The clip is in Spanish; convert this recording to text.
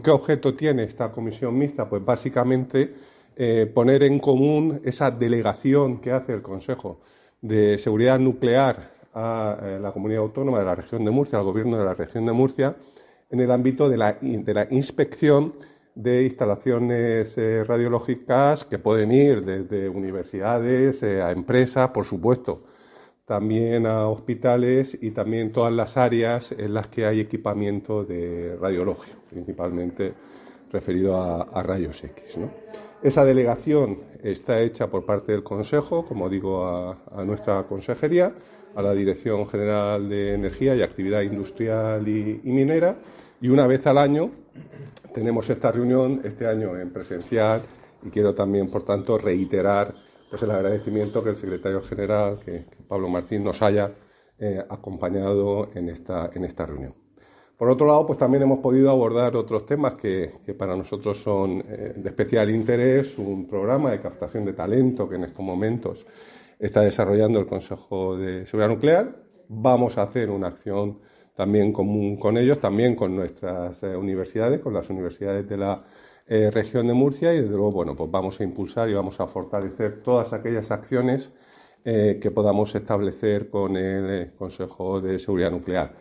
¿Qué objeto tiene esta comisión mixta? Pues básicamente poner en común esa delegación que hace el Consejo de Seguridad Nuclear a la Comunidad Autónoma de la Región de Murcia, al Gobierno de la Región de Murcia, en el ámbito de la inspección de instalaciones radiológicas que pueden ir desde universidades a empresas, por supuesto, también a hospitales y también todas las áreas en las que hay equipamiento de radiológico, principalmente referido a rayos X, ¿no? Esa delegación está hecha por parte del Consejo, como digo, a nuestra consejería, a la Dirección General de Energía y Actividad Industrial y Minera, y una vez al año tenemos esta reunión, este año en presencial, y quiero también, por tanto, reiterar pues el agradecimiento que el secretario general, que Pablo Martín, nos haya acompañado en esta reunión. Por otro lado, pues también hemos podido abordar otros temas que para nosotros son de especial interés, un programa de captación de talento que en estos momentos está desarrollando el Consejo de Seguridad Nuclear. Vamos a hacer una acción también común con ellos, también con nuestras universidades, con las universidades de la región de Murcia, y desde luego, bueno, pues vamos a impulsar y vamos a fortalecer todas aquellas acciones que podamos establecer con el Consejo de Seguridad Nuclear.